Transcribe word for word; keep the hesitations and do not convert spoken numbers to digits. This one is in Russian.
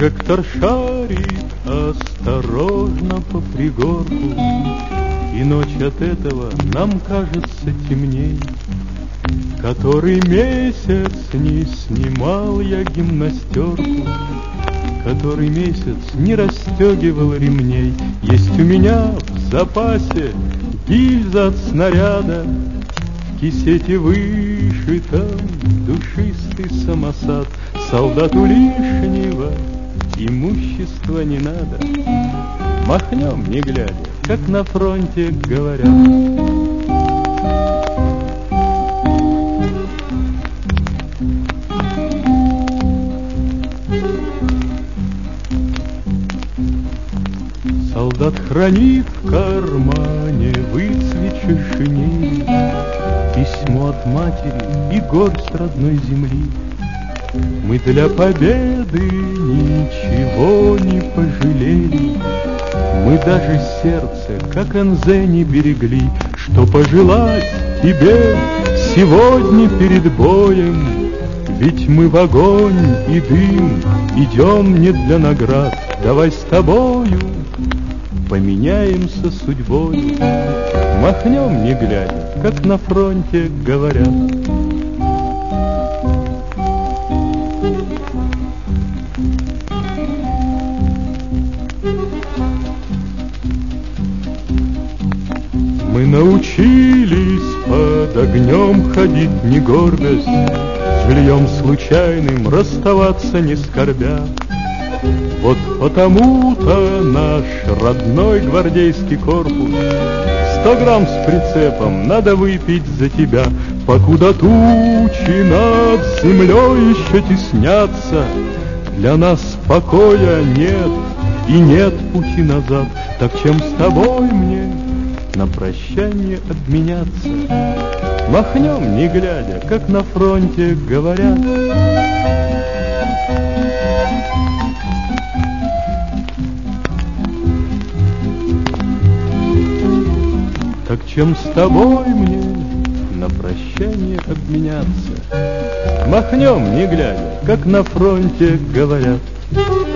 Прожектор шарит осторожно по пригорку, и ночь от этого нам кажется темней. Который месяц не снимал я гимнастерку, который месяц не расстегивал ремней. Есть у меня в запасе гильза от снаряда, в кисете вышитом душистый самосад. Солдату лишнего имущества не надо, махнем не глядя, как на фронте говорят. Солдат хранит в кармане выцветшей шинели письмо от матери и горсть родной земли. Мы для победы ничего не пожалели, мы даже сердце, как Энзе, не берегли. Что пожелать тебе сегодня перед боем? Ведь мы в огонь и дым идем не для наград. Давай с тобою поменяемся судьбой, махнем не глядя, как на фронте говорят. Мы научились под огнем ходить не гордость, с жильем случайным расставаться не скорбя. Вот потому-то наш родной гвардейский корпус сто грамм с прицепом надо выпить за тебя. Покуда тучи над землей еще теснятся, для нас покоя нет и нет пути назад. Так чем с тобой мне на прощание обменяться? Махнем не глядя, как на фронте говорят. Так чем с тобой мне на прощание обменяться? Махнем не глядя, как на фронте говорят.